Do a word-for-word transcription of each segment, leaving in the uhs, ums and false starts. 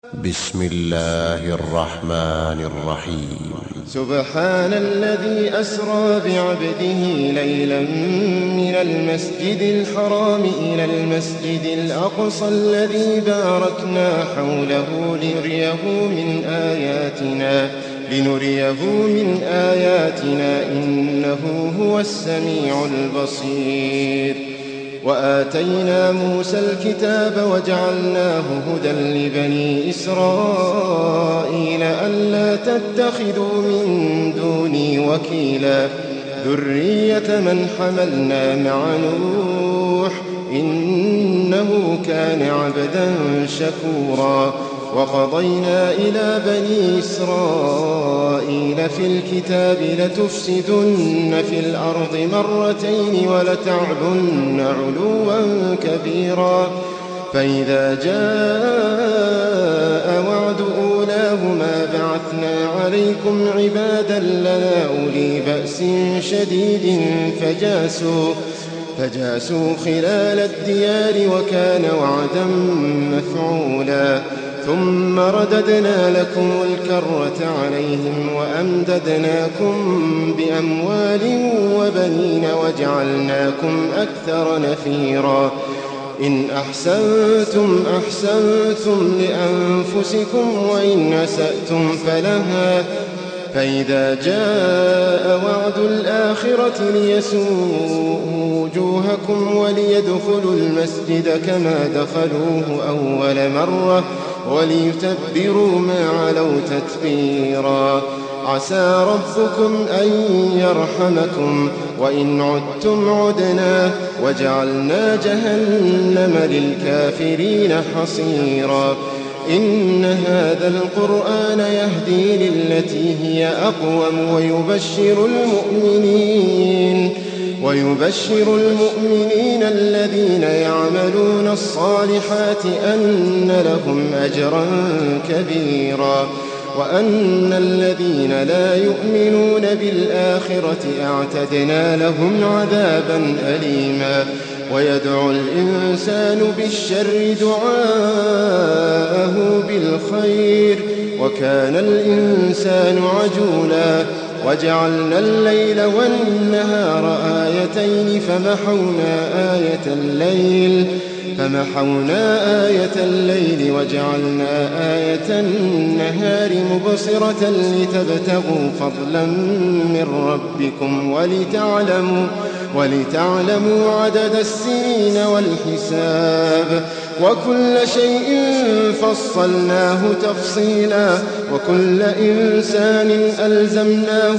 بسم الله الرحمن الرحيم. سبحان الذي أسرى بعبده ليلا من المسجد الحرام إلى المسجد الأقصى الذي باركنا حوله لنريه من آياتنا لنريه من آياتنا إنه هو السميع البصير. وآتينا موسى الكتاب وجعلناه هدى لبني إسرائيل ألا تتخذوا من دوني وكيلا ذرية من حملنا مع نوح إنه كان عبدا شكورا. وقضينا إلى بني إسرائيل في الكتاب لتفسدن في الأرض مرتين ولتعلن علوا كبيرا. فإذا جاء وعد أولاهما بعثنا عليكم عبادا لنا أولي بأس شديد فجاسوا فجاسوا خلال الديار وكان وعدا مفعولا. ثم رددنا لكم الكرة عليهم وأمددناكم بأموال وبنين وجعلناكم أكثر نفيرا. إن أحسنتم أحسنتم لأنفسكم وإن أسأتم فلها. فإذا جاء وعد الآخرة ليسوءوا وجوهكم وليدخلوا المسجد كما دخلوه أول مرة وليتبروا ما علوا تتبيرا. عسى ربكم أن يرحمكم وإن عدتم عدنا وجعلنا جهنم للكافرين حصيرا. إن هذا القرآن يهدي للتي هي أقوم ويبشر المؤمنين ويبشر المؤمنين الذين يعملون الصالحات أن لهم أجرا كبيرا وأن الذين لا يؤمنون بالآخرة أعتدنا لهم عذابا أليما. ويدعو الإنسان بالشر دعاءه بالخير وكان الإنسان عجولا. وجعلنا الليل والنهار آيتين فمحونا آية الليل فمحونا آية الليل وجعلنا آية النهار مبصرة لتبتغوا فضلا من ربكم ولتعلموا ولتعلموا عدد السنين والحساب وكل شيء فصلناه تفصيلا. وكل إنسان ألزمناه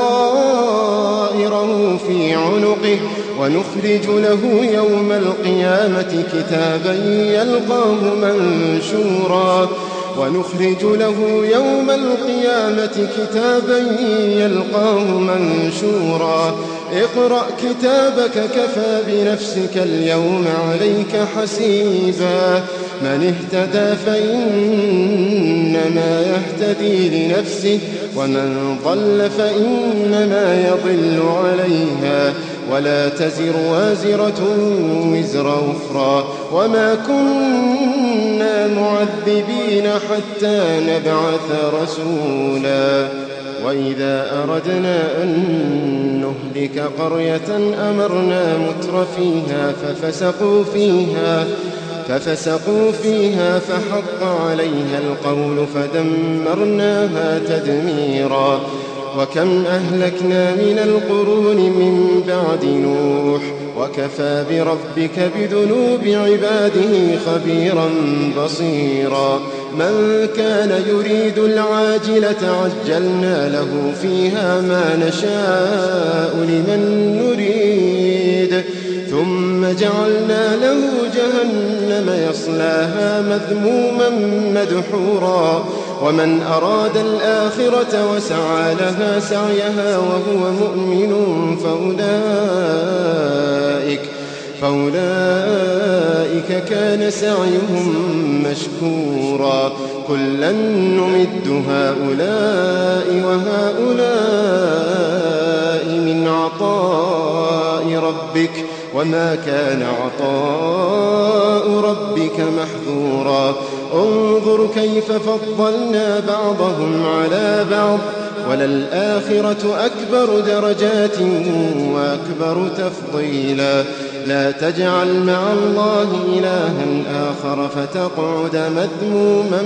طائره في عنقه ونخرج له يوم القيامة كتابا يلقاه منشورا ونخرج له يوم القيامة كتابا يلقاه منشورا. اقرأ كتابك كفى بنفسك اليوم عليك حسيبا. من اهتدى فإنما يهتدي لنفسه ومن ضل فإنما يضل عليها ولا تزر وازرة وزر أخرى وما كنا معذبين حتى نبعث رسولا. وإذا أردنا أن نهلك قرية أمرنا متر فيها ففسقوا فيها ففسقوا فيها فحق عليها القول فدمرناها تدميرا. وكم أهلكنا من القرون من بعد نوح وكفى بربك بذنوب عباده خبيرا بصيرا. من كان يريد العاجلة عجلنا له فيها ما نشاء لمن نريد ثم جعلنا له جهنم يصلاها مذموما مدحورا. ومن أراد الآخرة وسعى لها سعيها وهو مؤمن فأولئك فأولئك كان سعيهم مشكورا. كلا نمد هؤلاء وهؤلاء من عطاء ربك وما كان عطاء ربك محظورا انظر كيف فضلنا بعضهم على بعض وللآخرة أكبر درجات وأكبر تفضيلا لا تجعل مع الله إلها آخر فتقعد مذموما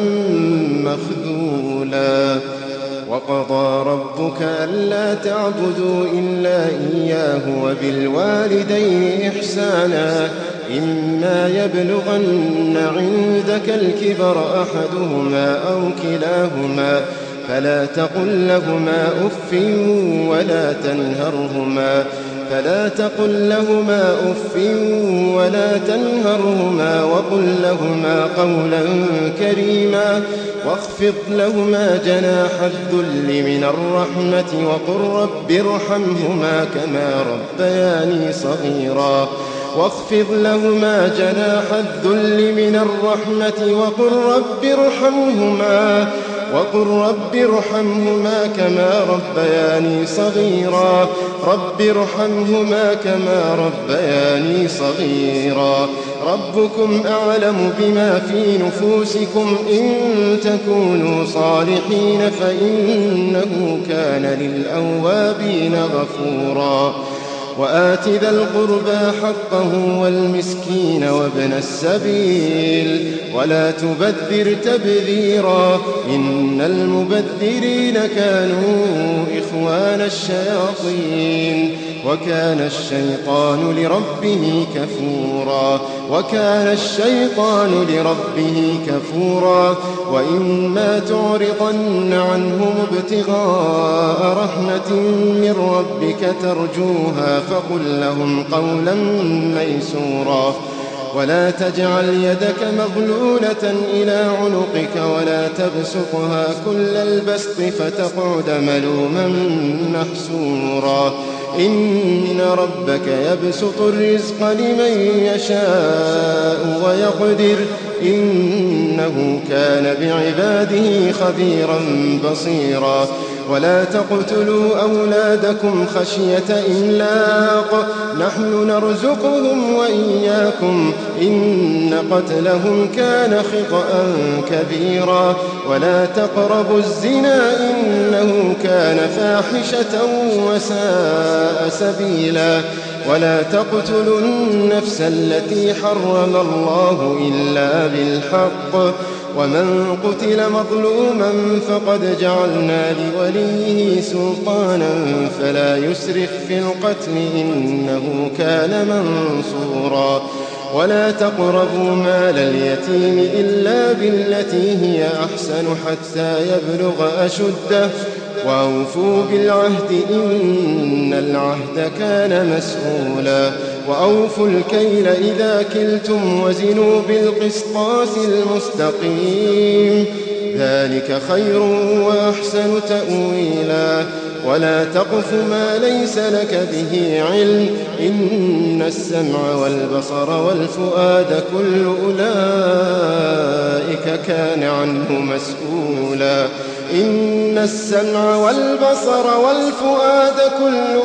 مخذولا وقضى ربك ألا تعبدوا إلا إياه وبالوالدين إحسانا إما يبلغن عندك الكبر أحدهما أو كلاهما فلا تقل لهما أف ولا تنهرهما فلا تقل لهما أف ولا تنهرهما وقل لهما قولا كريما واخفض لهما جناح الذل من الرحمة وقل رب ارحمهما كما ربياني صغيرا واخفض لهما جناح الذل من الرحمة وقل رب ارحمهما وقل رب ارحمهما كما ربياني صغيرا رب ارحمهما كما ربياني صغيرا ربكم أعلم بما في نفوسكم إن تكونوا صالحين فإنه كان للأوابين غفورا وآت ذا القربى حقه والمسكين وابن السبيل ولا تبذر تبذيرا إن المبذرين كانوا إخوان الشياطين وكان الشيطان لربه كفورا وكان الشيطان لربه كفورا وإما تعرضن عنهم ابتغاء رحمة من ربك ترجوها فقل لهم قولا ميسورا ولا تجعل يدك مغلولة إلى عنقك ولا تبسطها كل البسط فتقعد ملوما محسورا إن ربك يبسط الرزق لمن يشاء ويقدر إنه كان بعباده خبيرا بصيرا ولا تقتلوا أولادكم خشية إملاق نحن نرزقهم وإياكم إن قتلهم كان خطأ كبيرا ولا تقربوا الزنا إنه كان فاحشة وساء سبيلا ولا تقتلوا النفس التي حرم الله إلا بالحق ومن قتل مظلوما فقد جعلنا لوليه سلطانا فلا يسرف في القتل إنه كان منصورا ولا تقربوا مال اليتيم إلا بالتي هي أحسن حتى يبلغ أشده وأوفوا بالعهد إن العهد كان مسؤولا وأوفوا الكيل إذا كلتم وزنوا بالقسطاس المستقيم ذلك خير وأحسن تأويلا ولا تقف ما ليس لك به علم إن السمع والبصر والفؤاد كل أولئك كان عنه مسؤولا إن السمع والبصر والفؤاد كل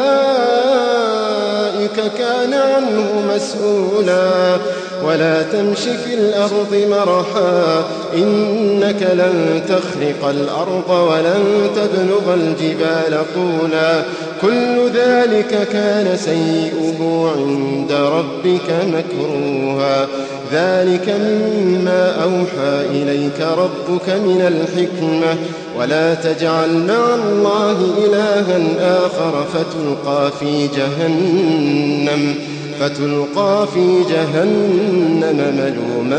أولئك كان عنه مسؤولا ولا تمش في الأرض مرحا إنك لن تخرق الأرض ولن تبلغ الجبال طولا كل ذلك كان سيئه عند ربك مكروها ذلك مما أوحى إليك ربك من الحكمة ولا تجعل مع الله إلها آخر فتلقى في جهنم فتلقى في جهنم ملوما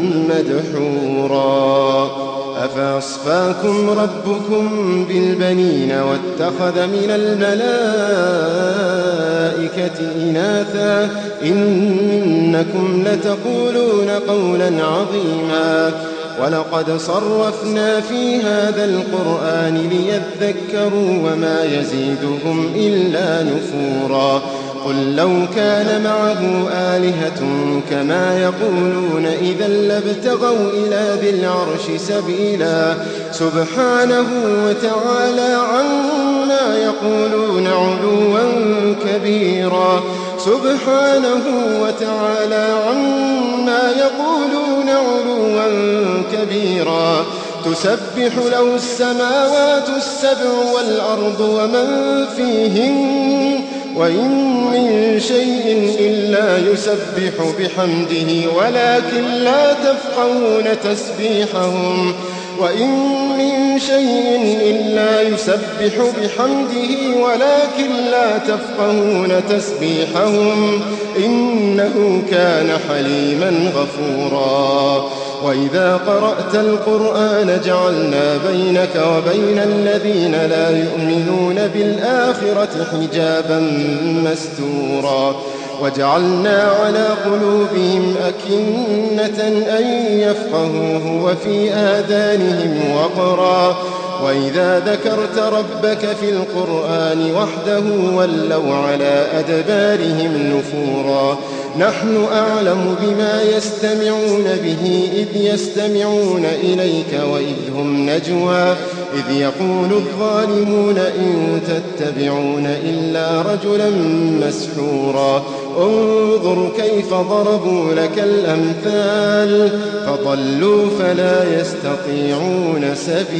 مدحورا أفأصفاكم ربكم بالبنين واتخذ من الملائكة إناثا إنكم لتقولون قولا عظيما ولقد صرفنا في هذا القرآن ليذكروا وما يزيدهم إلا نفورا قل لو كان معه آلهة كما يقولون إذا لابتغوا إلى ذي العرش سبيلا سبحانه وتعالى عما يقولون علوا كبيرا سبحانه وتعالى عما يقولون علوا كبيرا تسبح له السماوات السبع والأرض ومن فيهن وإن من شيء إلا يسبح بحمده ولكن لا تفقهون تسبيحهم وإن من شيء إلا يسبح بحمده ولكن لا تفقهون تسبيحهم إنه كان حليما غفورا وإذا قرأت القرآن جعلنا بينك وبين الذين لا يؤمنون بالآخرة حجابا مستورا وجعلنا على قلوبهم أكنة أن يفقهوه وفي آذانهم وقرا وإذا ذكرت ربك في القرآن وحده ولوا على أدبارهم نفورا نحن أعلم بما يستمعون به إذ يستمعون إليك وإذ هم نجوى إذ يقول الظالمون إن تتبعون إلا رجلا مسحورا انظر كيف ضربوا لك الأمثال فضلوا فلا يستطيعون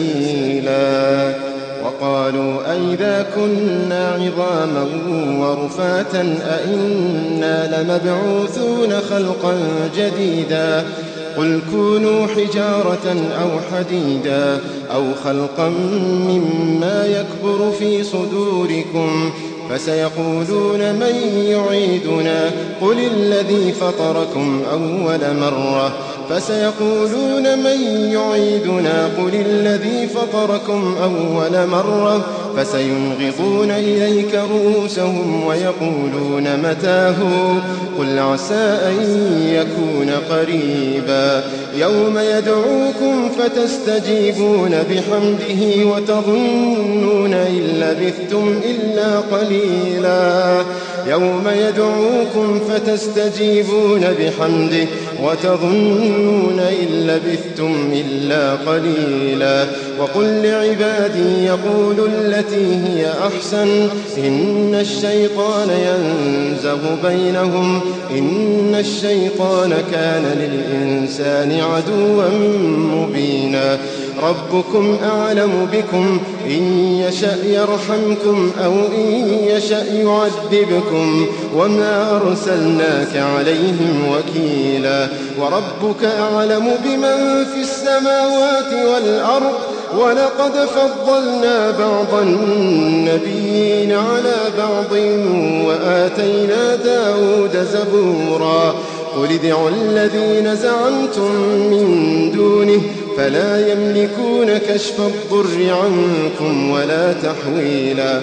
سبيلا وقالوا أئذا كنا عظاما ورفاتا أئنا لمبعوثون خلقا جديدا قل كونوا حجارة أو حديدا أو خلقا مما يكبر في صدوركم فسيقولون من يعيدنا قل الذي فطركم أول مرة فسيقولون من يعيدنا قل الذي فطركم أول مرة فسينغضون إليك رؤوسهم ويقولون متاه قل عسى أن يكون قريبا يوم يدعوكم فتستجيبون بحمده وتظنون إن لبثتم إلا قليلا يوم يدعوكم فتستجيبون بحمده وتظنون إن لبثتم إلا قليلا وقل لعبادي يقولوا التي هي أحسن إن الشيطان ينزغ بينهم إن الشيطان كان للإنسان عدوا مبينا ربكم أعلم بكم إن يشأ يرحمكم أو إن يشأ يعذبكم وما أرسلناك عليهم وكيلا وربك أعلم بمن في السماوات والأرض ولقد فضلنا بعض النبيين على بعض وآتينا داود زبورا قل ادعوا الذين زعمتم من دونه فلا يملكون كشف الضر عنكم ولا تحويلا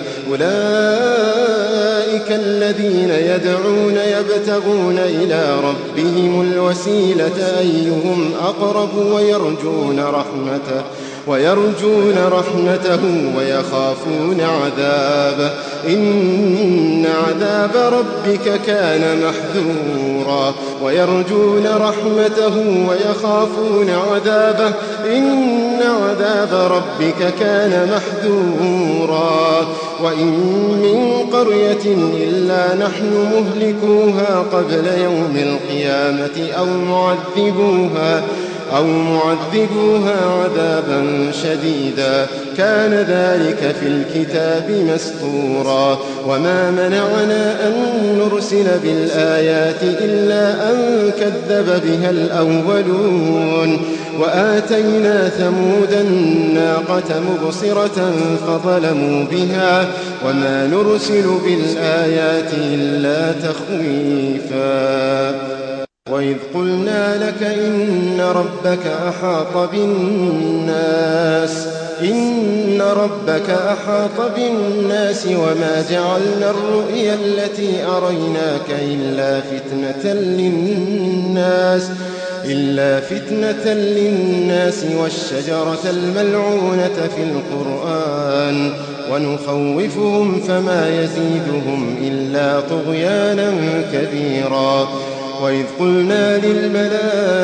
أولئك الذين يدعون يبتغون إلى ربهم الوسيلة أيهم أقرب ويرجون رحمته ويرجون رحمته ويخافون عذابه إن عذاب ربك كان محذورا ويرجون رحمته ويخافون عذابه إن عذاب ربك كان محذورا وإن من قرية إلا نحن مهلكوها قبل يوم القيامة أو معذبوها أو معذبوها عذابا شديدا كان ذلك في الكتاب مسطورا وما منعنا أن نرسل بالآيات إلا أن كذب بها الأولون وآتينا ثمود الناقة مبصرة فظلموا بها وما نرسل بالآيات إلا تخويفا وإذ قلنا لك إن ربك أحاط بالناس إن ربك أحاط بالناس وما جعلنا الرؤيا التي أريناك إلا فتنة للناس إلا فتنة للناس والشجرة الملعونة في القرآن ونخوفهم فما يزيدهم إلا طغيانا كبيرا وإذ قلنا للملائكة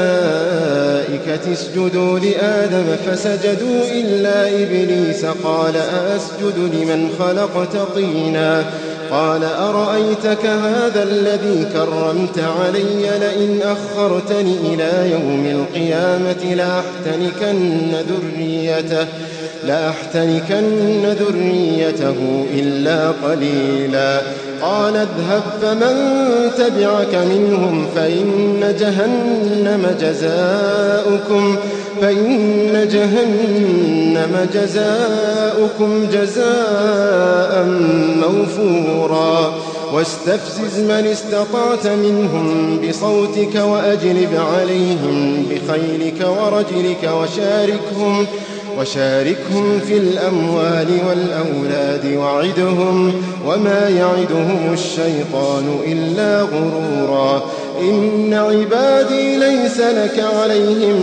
اسجدوا لآدم فسجدوا إلا إبليس قال أأسجد لمن خلقت طينا قال أرأيتك هذا الذي كرمت علي لئن أخرتني إلى يوم القيامة لأحتنكن ذريته لأحتنكن ذريته إلا قليلا قال اذهب فمن تبعك منهم فإن جهنم جزاؤكم فإن جهنم جزاؤكم جزاء موفورا واستفزز من استطعت منهم بصوتك وأجلب عليهم بخيلك ورجلك وشاركهم وشاركهم في الأموال والأولاد وعدهم وما يعدهم الشيطان إلا غرورا إن عبادي ليس لك عليهم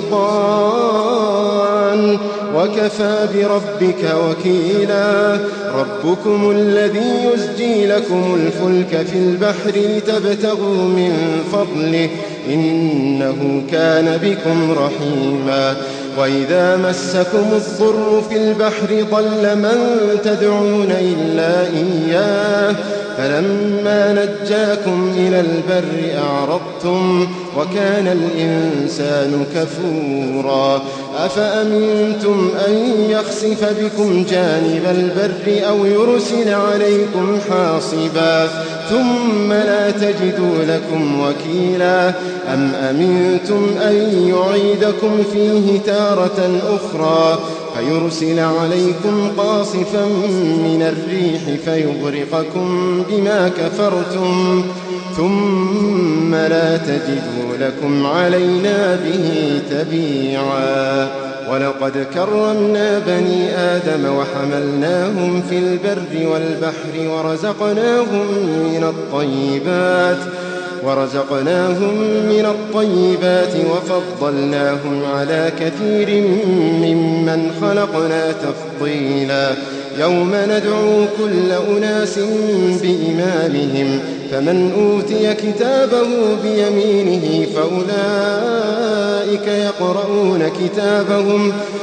سلطان وكفى بربك وكيلا ربكم الذي يزجي لكم الفلك في البحر لتبتغوا من فضله إنه كان بكم رحيما وإذا مسكم الضر في البحر ضل من تدعون إلا إياه فلما نجاكم إلى البر أعرضتم وكان الإنسان كفورا أفأمنتم أن يخسف بكم جانب البر أو يرسل عليكم حاصبا ثم لا تجدوا لكم وكيلا أم أمنتم أن يعيدكم فيه تارة أخرى فيرسل عليكم قاصفا من الريح فيغرقكم بما كفرتم ثم لا تجدوا لكم علينا به تبيعا ولقد كرمنا بني آدم وحملناهم في البر والبحر ورزقناهم من الطيبات ورزقناهم من الطيبات وفضلناهم على كثير ممن خلقنا تفضيلا يوم ندعو كل أناس بإمامهم فمن أوتي كتابه بيمينه فأولئك يقرؤون كتابهم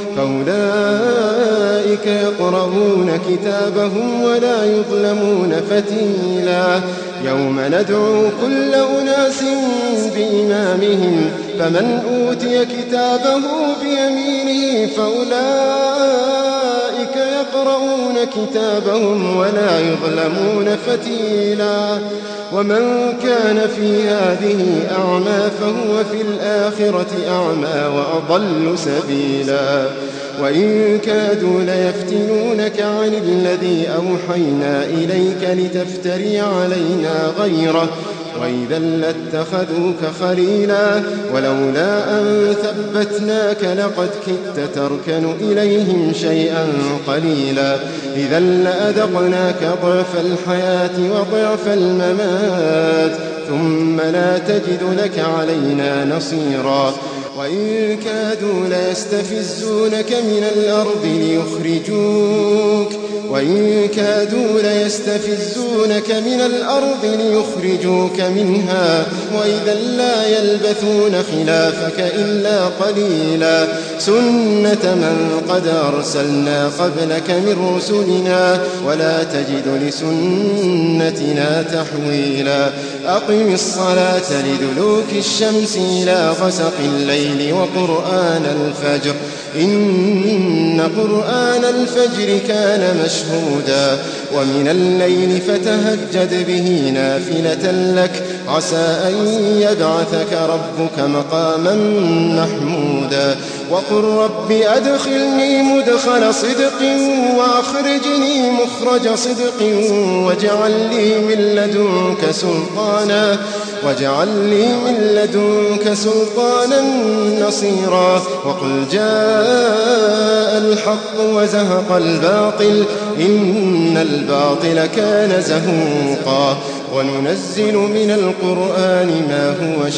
فأولئك يقرؤون كتابهم ولا يظلمون فتيلا يوم ندعو كل أناس بإمامهم فمن أوتي كتابه بيمينه فأولئك يقرؤون كتابهم ولا يظلمون فتيلا ومن كان في هذه أعمى فهو في الآخرة أعمى وأضل سبيلا وإن كادوا ليفتنونك عن الذي أوحينا إليك لتفتري علينا غيره وإذا لاتخذوك خليلا ولولا أن ثبتناك لقد كدت تركن إليهم شيئا قليلا إذا لأذقناك ضعف الحياة وضعف الممات ثم لا تجد لك علينا نصيرا وإن كادوا ليستفزونك من الأرض ليخرجوك وإن كادوا ليستفزونك من الأرض ليخرجوك منها وإذا لا يلبثون خلافك إلا قليلا سنة من قد أرسلنا قبلك من رسلنا ولا تجد لسنتنا تحويلا أقم الصلاة لدلوك الشمس إلى غسق الليل وقرآن الفجر إن قرآن الفجر كان مشهودا ومن الليل فتهجد به نافلة لك عسى أن يبعثك ربك مقاما محمودا وقل رب أدخلني مدخل صدق وأخرجني مخرج صدق واجعل لي من لدنك سلطانا واجعل لي من لدنك سلطانا نصيرا وقل جاء الحق وزهق الباطل إن الباطل كان زهوقا وننزل من القرآن ما هو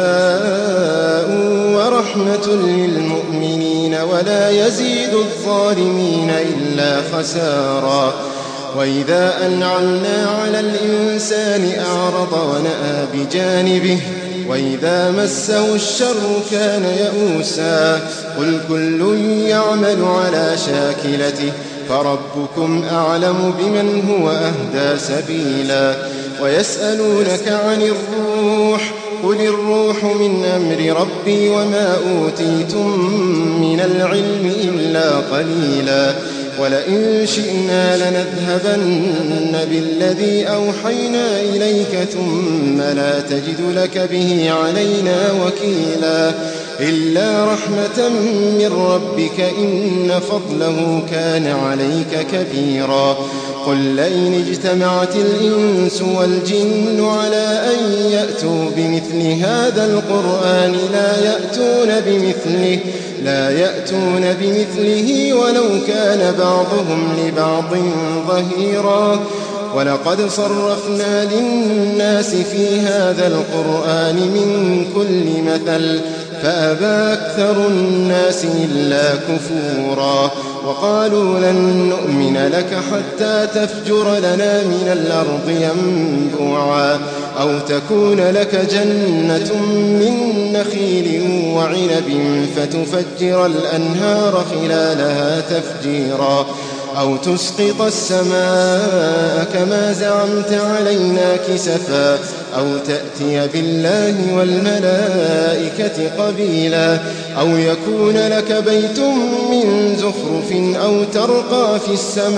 شفاء ورحمة للمؤمنين ولا يزيد الظالمين إلا خسارا وإذا أنعمنا على الإنسان أعرض ونأى بجانبه وإذا مسه الشر كان يئوسا قل كل يعمل على شاكلته فربكم أعلم بمن هو أهدى سبيلا ويسألونك عن الروح قل الروح من أمر ربي وما أوتيتم من العلم إلا قليلا ولئن شئنا لنذهبن بالذي أوحينا إليك ثم لا تجد لك به علينا وكيلا إلا رحمة من ربك إن فضله كان عليك كبيرا قل لئن اجتمعت الإنس والجن على أن يأتوا بمثل هذا القرآن لا يأتون بمثله لا يأتون بمثله ولو كان بعضهم لبعض ظهيرا ولقد صرفنا للناس في هذا القرآن من كل مثل فأبى أكثر الناس إلا كفورا وقالوا لن نؤمن لك حتى تفجر لنا من الأرض ينبوعا أو تكون لك جنة من نخيل وعنب فتفجر الأنهار خلالها تفجيرا أو تسقط السماء كما زعمت علينا كسفا أو تأتي بالله والملائكة قبيلا أو يكون لك بيت من زخرف أو ترقى في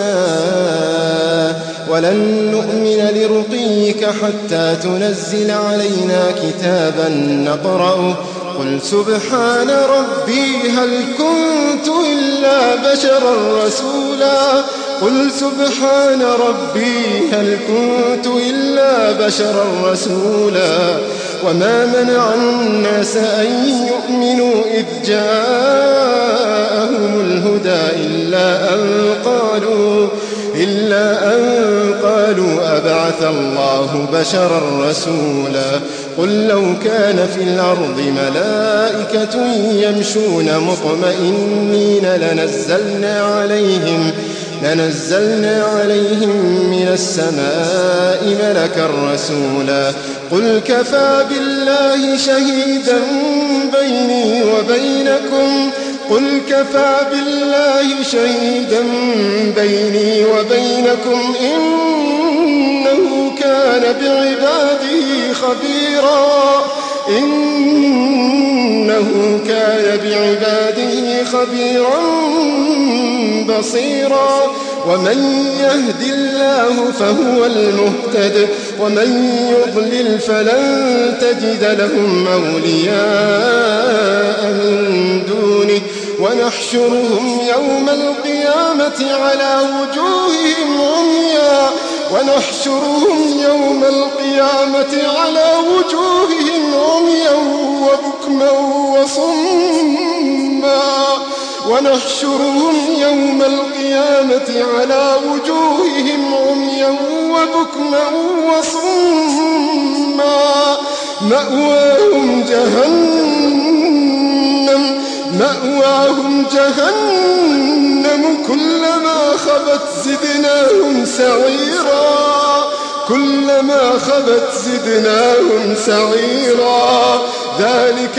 السماء ولن نؤمن لرقيك حتى تنزل علينا كتابا نقرأه قل سبحان ربي هل كنت إلا بشرا رسولا قل سبحان ربي هل كنت إلا بشرا رسولا وما منع الناس أن يؤمنوا إذ جاءهم الهدى إلا أن قالوا إلا أن قالوا أبعث الله بشرا رسولا قل لو كان في الأرض ملائكة يمشون مطمئنين لنزلنا عليهم لنزلنا عليهم من السماء ملكا رسولا قل كفى بالله شهيدا بيني وبينكم قل كفى بالله شهيدا بيني وبينكم إنه كان بعباده خبيرا إنه كان بعباده خبيرا بصيرا ومن يهد الله فهو المهتد ومن يضلل فلن تجد لهم أولياء من دونه ونحشرهم يوم القيامة على وجوههم عميا ونحشرهم يوم القيامة على وجوههم عميا وبكما وصما ونحشرهم يوم القيامة على وجوههم عميا وبكما وصما مأواهم جهنم مأواهم جهنم كلما خبت زدناهم سعيرا كلما خبت زدناهم سعيرا ذلك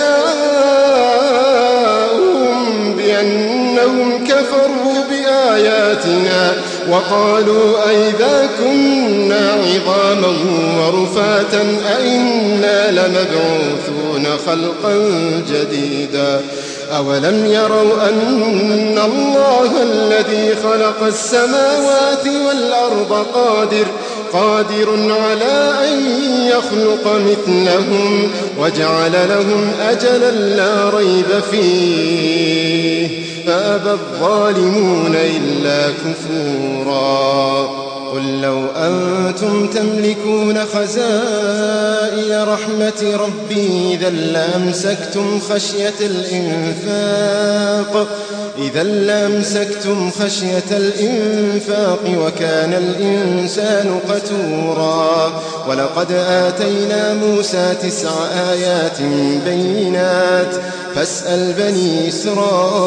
جزاؤهم بأنهم كفروا بآياتنا وقالوا أئذا كنا عظاما ورفاتا أئنا لمبعوثون خلقا جديدا أولم يروا أن الله الذي خلق السماوات والأرض قادر قادر على أن يخلق مثلهم وجعل لهم أجلا لا ريب فيه فأبى الظالمون إلا كفورا قل لو أنتم تملكون خزائن رحمة ربي إذا لأمسكتم خشية الإنفاق إذا لأمسكتم خشية الإنفاق وكان الإنسان قتورا ولقد آتينا موسى تسع آيات بينات فاسأل بني إسرائيل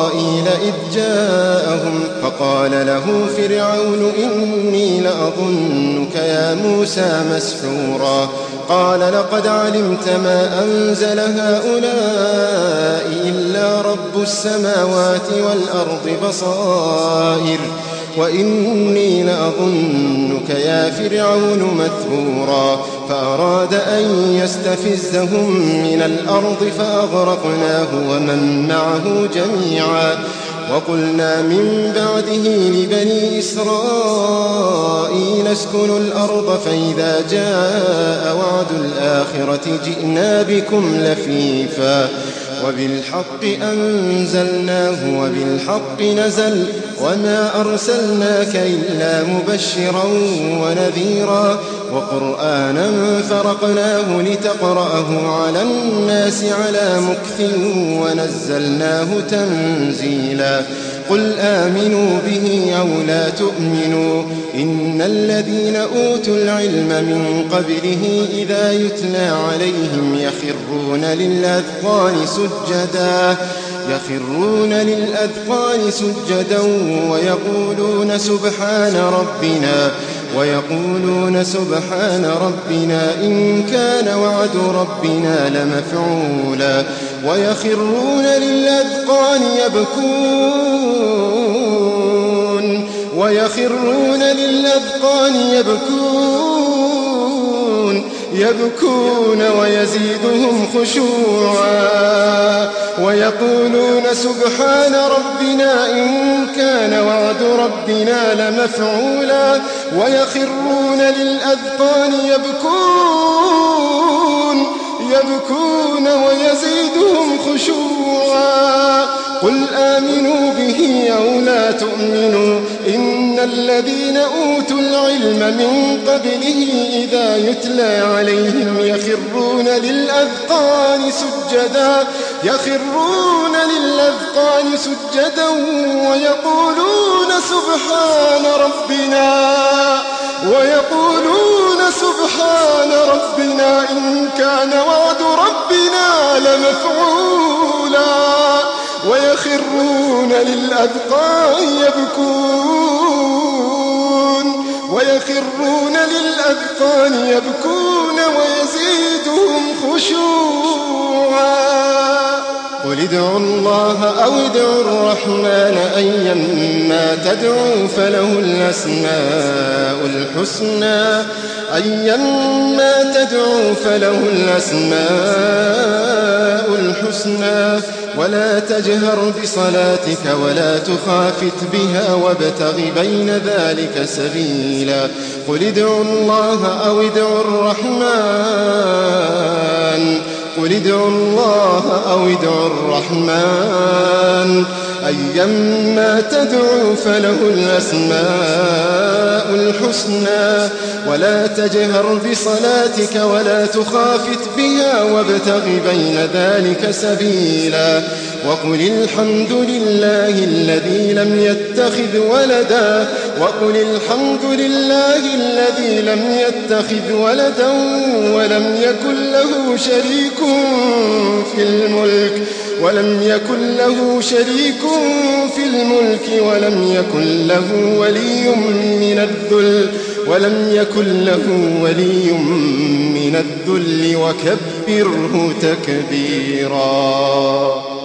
إسرائيل إذ جاءهم فقال له فرعون إني لأظنك يا موسى مسحورا قال لقد علمت ما أنزل هؤلاء إلا رب السماوات والأرض بصائر وإني لأظنك يا فرعون مثبورا فأراد أن يستفزهم من الأرض فأغرقناه ومن معه جميعا وقلنا من بعده لبني إسرائيل اسكنوا الأرض فإذا جاء وعد الآخرة جئنا بكم لفيفا وبالحق أنزلناه وبالحق نزل وما أرسلناك إلا مبشرا ونذيرا وقرآنا فرقناه لتقرأه على الناس على مكث ونزلناه تنزيلا قل آمنوا به أو لا تؤمنوا إن الذين أوتوا العلم من قبله إذا يتلى عليهم يخرون للأذقان سجدا يخرون للأذقان سجدا ويقولون سبحان ربنا ويقولون سبحان ربنا إن كان وعد ربنا لمفعولا ويخرون للأذقان يبكون ويخرون للأذقان يبكون يبكون ويزيدهم خشوعا ويقولون سبحان ربنا إن كان وعد ربنا لمفعولا ويخرون للأذقان يبكون يبكون ويزيدهم خشوعا قل آمنوا به أو لا تؤمنوا إن الذين أوتوا العلم من قبله إذا يتلى عليهم يخرون للأذقان سجدا يخرون للأذقان سجدا ويقولون سبحان ربنا ويقولون سبحان ربنا إن كان وعد ربنا لمفعولا ويخرون للأذقان يبكون ويخرون للأذقان يبكون ويزيدهم خشوعا قل ادعوا الله أو ادعوا الرحمن أيما تدعوا فله الأسماء الحسنى أيما تدعوا فله الأسماء الحسنى ولا تجهر بصلاتك ولا تخافت بها وابتغ بين ذلك سبيلا قل ادعوا الله أو ادعوا الرحمن قل ادعوا الله أو ادعوا الرحمن أيما تدعوا فله الأسماء الحسنى ولا تجهر بصلاتك ولا تخافت بها وابتغ بين ذلك سبيلا وقل الحمد لله الذي لم يتخذ ولدا وقل الحمد لله الذي لم يتخذ ولدا ولم يكن له شريك في الملك ولم يكن له شريك في الملك ولم يكن له ولي من الذل ولم يكن له ولي من الذل وكبره تكبيرا.